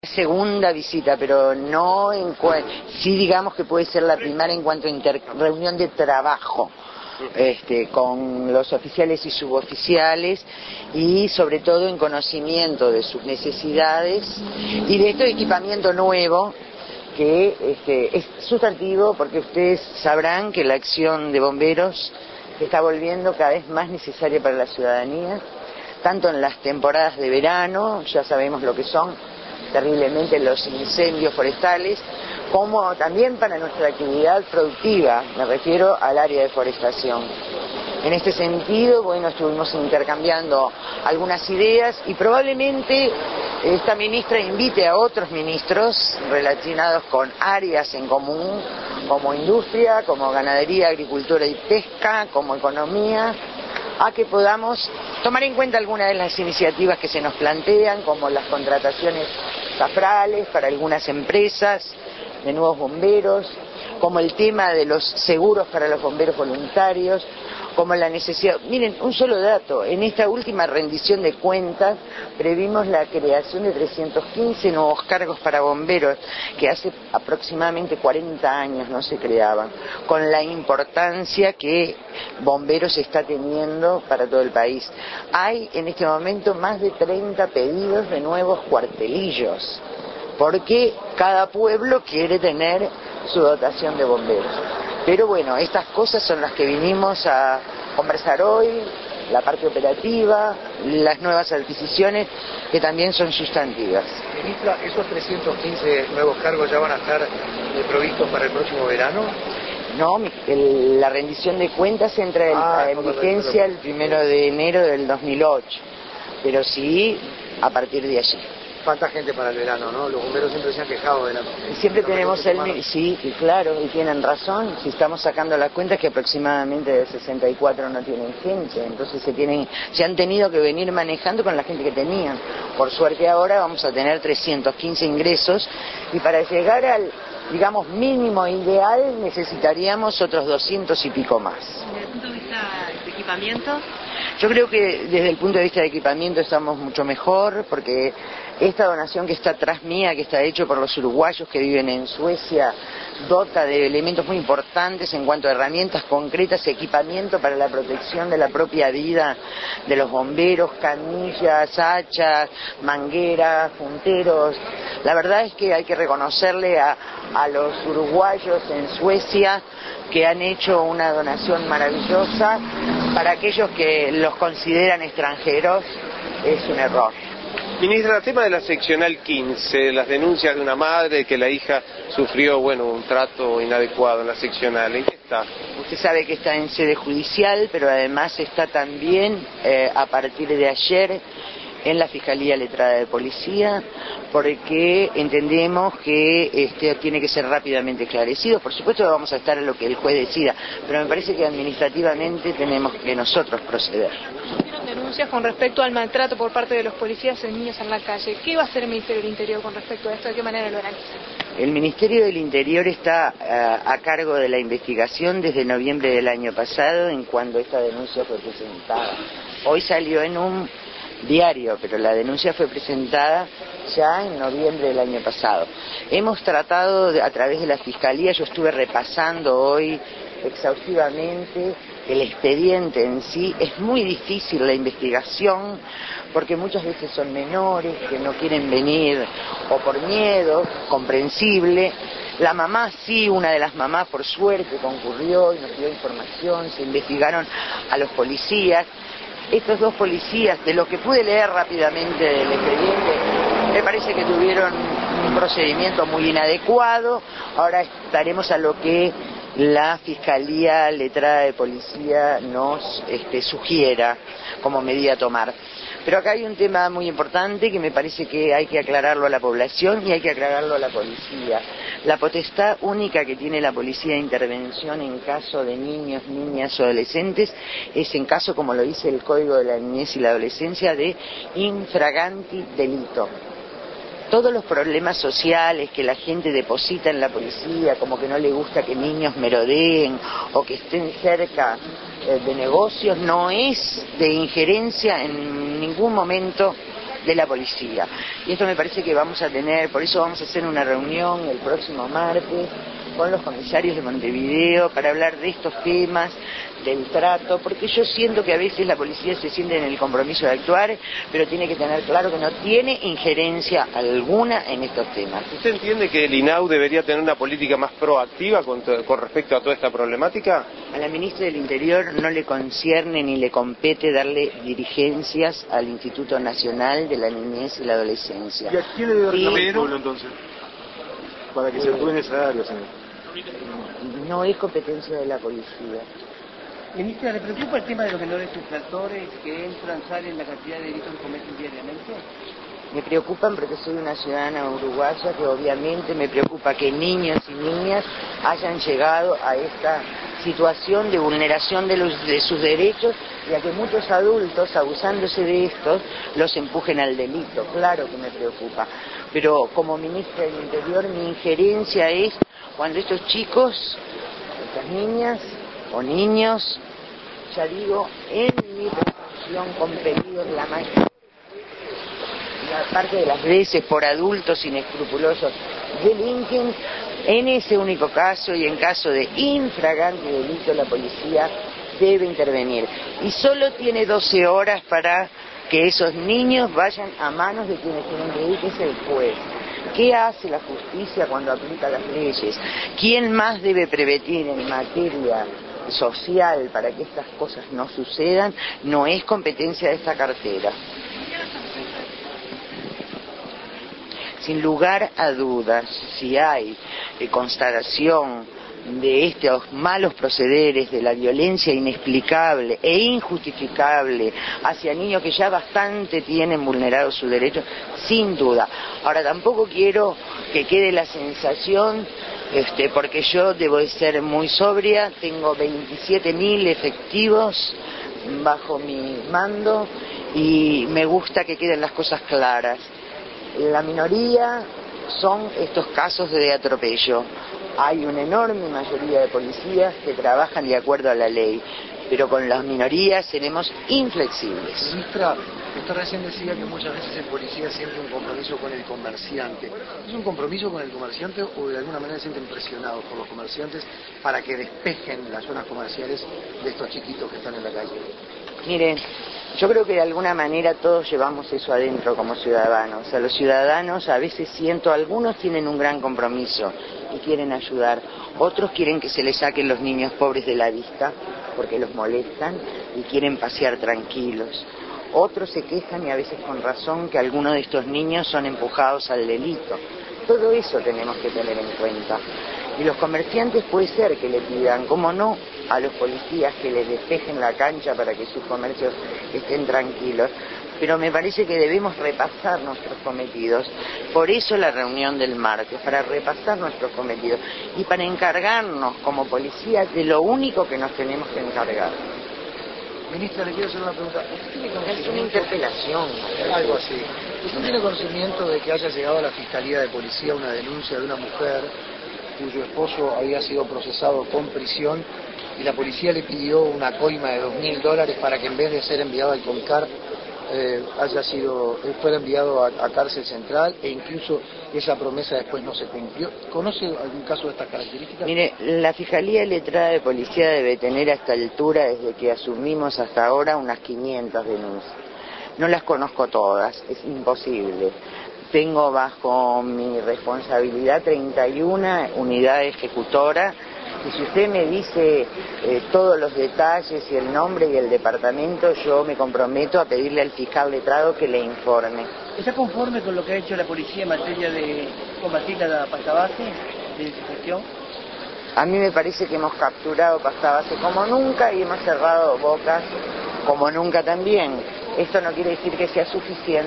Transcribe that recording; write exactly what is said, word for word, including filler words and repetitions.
Segunda visita, pero no en cuanto, sí digamos que puede ser la primera en cuanto a inter, reunión de trabajo este, con los oficiales y suboficiales y sobre todo en conocimiento de sus necesidades y de este equipamiento nuevo que este, es sustantivo porque ustedes sabrán que la acción de bomberos se está volviendo cada vez más necesaria para la ciudadanía, tanto en las temporadas de verano, ya sabemos lo que son terriblemente los incendios forestales, como también para nuestra actividad productiva, me refiero al área de forestación. En este sentido, bueno, estuvimos intercambiando algunas ideas y probablemente esta ministra invite a otros ministros relacionados con áreas en común, como industria, como ganadería, agricultura y pesca, como economía, a que podamos tomar en cuenta algunas de las iniciativas que se nos plantean, como las contrataciones safrales para algunas empresas de nuevos bomberos, como el tema de los seguros para los bomberos voluntarios, como la necesidad. Miren, un solo dato, en esta última rendición de cuentas previmos la creación de trescientos quince nuevos cargos para bomberos, que hace aproximadamente cuarenta años no se creaban, con la importancia que bomberos está teniendo para todo el país. Hay en este momento más de treinta pedidos de nuevos cuartelillos, porque cada pueblo quiere tener su dotación de bomberos. Pero bueno, estas cosas son las que vinimos a conversar hoy, la parte operativa, las nuevas adquisiciones que también son sustantivas. Ministra, ¿esos trescientos quince nuevos cargos ya van a estar previstos para el próximo verano? No, el, la rendición de cuentas entra ah, en vigencia el primero de enero del dos mil ocho, pero sí a partir de allí. Falta gente para el verano, ¿no? Los bomberos siempre se han quejado de la... Siempre de la tenemos el... Sí, y claro, y tienen razón. Si estamos sacando las cuentas que aproximadamente de sesenta y cuatro no tienen gente, entonces se tienen, se han tenido que venir manejando con la gente que tenían. Por suerte ahora vamos a tener trescientos quince ingresos y para llegar al, digamos, mínimo ideal necesitaríamos otros doscientos y pico más. ¿Desde el punto de vista de equipamiento? Yo creo que desde el punto de vista de equipamiento estamos mucho mejor porque esta donación que está atrás mía, que está hecho por los uruguayos que viven en Suecia, dota de elementos muy importantes en cuanto a herramientas concretas, equipamiento para la protección de la propia vida de los bomberos, canillas, hachas, mangueras, punteros. La verdad es que hay que reconocerle a, a los uruguayos en Suecia que han hecho una donación maravillosa. Para aquellos que los consideran extranjeros es un error. Ministra, el tema de la seccional quince, las denuncias de una madre que la hija sufrió, bueno, un trato inadecuado en la seccional, ¿en qué está? Usted sabe que está en sede judicial, pero además está también eh, a partir de ayer en la Fiscalía Letrada de Policía, porque entendemos que este tiene que ser rápidamente esclarecido. Por supuesto que vamos a estar en lo que el juez decida, pero me parece que administrativamente tenemos que nosotros proceder. Hicieron denuncias con respecto al maltrato por parte de los policías en niños en la calle. ¿Qué va a hacer el Ministerio del Interior con respecto a esto? ¿De qué manera lo analiza? El Ministerio del Interior está uh, a cargo de la investigación desde noviembre del año pasado, en cuando esta denuncia fue presentada. Hoy salió en un diario, pero la denuncia fue presentada ya en noviembre del año pasado. Hemos tratado, de, a través de la Fiscalía, yo estuve repasando hoy exhaustivamente el expediente en sí. Es muy difícil la investigación porque muchas veces son menores que no quieren venir o por miedo, comprensible. La mamá sí, una de las mamás por suerte concurrió y nos dio información, se investigaron a los policías. Estos dos policías, de lo que pude leer rápidamente del expediente, me parece que tuvieron un procedimiento muy inadecuado. Ahora estaremos a lo que la Fiscalía Letrada de Policía nos este, sugiera como medida a tomar. Pero acá hay un tema muy importante que me parece que hay que aclararlo a la población y hay que aclararlo a la policía. La potestad única que tiene la policía de intervención en caso de niños, niñas o adolescentes es en caso, como lo dice el Código de la Niñez y la Adolescencia, de infraganti delito. Todos los problemas sociales que la gente deposita en la policía, como que no le gusta que niños merodeen o que estén cerca eh, de negocios, no es de injerencia en ningún momento de la policía. Y esto me parece que vamos a tener, por eso vamos a hacer una reunión el próximo martes con los comisarios de Montevideo para hablar de estos temas, del trato, porque yo siento que a veces la policía se siente en el compromiso de actuar, pero tiene que tener claro que no tiene injerencia alguna en estos temas. ¿Usted entiende que el I N A U debería tener una política más proactiva con, con respecto a toda esta problemática? A la ministra del Interior no le concierne ni le compete darle dirigencias al Instituto Nacional de la Niñez y la Adolescencia. ¿Y a quién le debe reclamar Sí, el pueblo entonces? Para que se actúe en esa área, señor. No es competencia de la policía. Ministra, ¿le preocupa el tema de los menores infractores que entran, salen, la cantidad de delitos que cometen diariamente? Me preocupan porque soy una ciudadana uruguaya que obviamente me preocupa que niños y niñas hayan llegado a esta situación de vulneración de, los, de sus derechos y a que muchos adultos, abusándose de estos, los empujen al delito. Claro que me preocupa. Pero como ministra del Interior mi injerencia es cuando estos chicos, estas niñas o niños, ya digo, en mi profesión compelidos la mayoría, la parte de las veces por adultos inescrupulosos, delinquen. En ese único caso y en caso de infragante delito la policía debe intervenir. Y solo tiene doce horas para que esos niños vayan a manos de quienes tienen que ir, que es el juez. ¿Qué hace la justicia cuando aplica las leyes? ¿Quién más debe prevenir en materia social para que estas cosas no sucedan? No es competencia de esta cartera. Sin lugar a dudas, si hay eh, constatación de estos malos procederes, de la violencia inexplicable e injustificable hacia niños que ya bastante tienen vulnerados sus derechos, sin duda. Ahora, tampoco quiero que quede la sensación, este, porque yo debo de ser muy sobria, tengo veintisiete mil efectivos bajo mi mando y me gusta que queden las cosas claras. La minoría son estos casos de atropello. Hay una enorme mayoría de policías que trabajan de acuerdo a la ley, pero con las minorías seremos inflexibles. Ministra, usted recién decía que muchas veces el policía siente un compromiso con el comerciante. ¿Es un compromiso con el comerciante o de alguna manera se sienten presionados por los comerciantes para que despejen las zonas comerciales de estos chiquitos que están en la calle? Miren, yo creo que de alguna manera todos llevamos eso adentro como ciudadanos. A los ciudadanos a veces siento, algunos tienen un gran compromiso y quieren ayudar, otros quieren que se les saquen los niños pobres de la vista porque los molestan y quieren pasear tranquilos. Otros se quejan, y a veces con razón, que algunos de estos niños son empujados al delito. Todo eso tenemos que tener en cuenta. Y los comerciantes puede ser que le pidan, como no, a los policías que les despejen la cancha para que sus comercios estén tranquilos. Pero me parece que debemos repasar nuestros cometidos. Por eso la reunión del martes, para repasar nuestros cometidos y para encargarnos como policías de lo único que nos tenemos que encargar. Ministra, le quiero hacer una pregunta. ¿Usted tiene Es una conocimiento? interpelación. Algo así. ¿Usted tiene conocimiento de que haya llegado a la Fiscalía de Policía una denuncia de una mujer cuyo esposo había sido procesado con prisión y la policía le pidió una coima de dos mil dólares para que en vez de ser enviado al CONCAR eh, haya sido, eh, fuera enviado a, a cárcel central e incluso esa promesa después no se cumplió? ¿Conoce algún caso de estas características? Mire, la Fiscalía Letrada de Policía debe tener a esta altura, desde que asumimos hasta ahora, unas quinientas denuncias. No las conozco todas, es imposible. Tengo bajo mi responsabilidad treinta y una unidades ejecutoras, y si usted me dice eh, todos los detalles y el nombre y el departamento, yo me comprometo a pedirle al fiscal letrado que le informe. ¿Está conforme con lo que ha hecho la policía en materia de combatir la pasta base de su gestión? A mí me parece que hemos capturado pasta base como nunca y hemos cerrado bocas como nunca también. Esto no quiere decir que sea suficiente.